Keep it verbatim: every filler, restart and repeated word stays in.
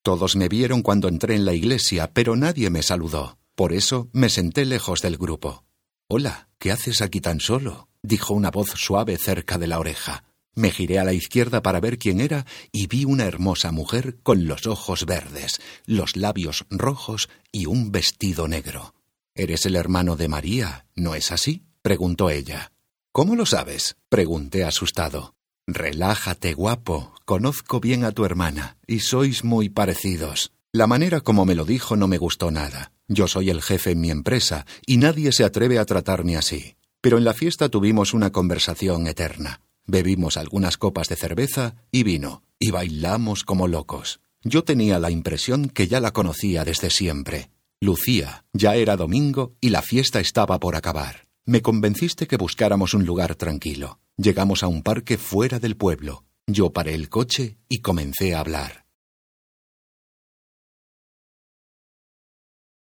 Todos me vieron cuando entré en la iglesia, pero nadie me saludó. Por eso me senté lejos del grupo. «Hola, ¿qué haces aquí tan solo?», dijo una voz suave cerca de la oreja. Me giré a la izquierda para ver quién era y vi una hermosa mujer con los ojos verdes, los labios rojos y un vestido negro. «Eres el hermano de María, ¿no es así?», preguntó ella. «¿Cómo lo sabes?», pregunté asustado. «Relájate, guapo, conozco bien a tu hermana y sois muy parecidos». La manera como me lo dijo no me gustó nada. Yo soy el jefe en mi empresa y nadie se atreve a tratarme así. Pero en la fiesta tuvimos una conversación eterna. Bebimos algunas copas de cerveza y vino, y bailamos como locos. Yo tenía la impresión que ya la conocía desde siempre. Lucía, ya era domingo y la fiesta estaba por acabar. Me convenciste que buscáramos un lugar tranquilo. Llegamos a un parque fuera del pueblo. Yo paré el coche y comencé a hablar.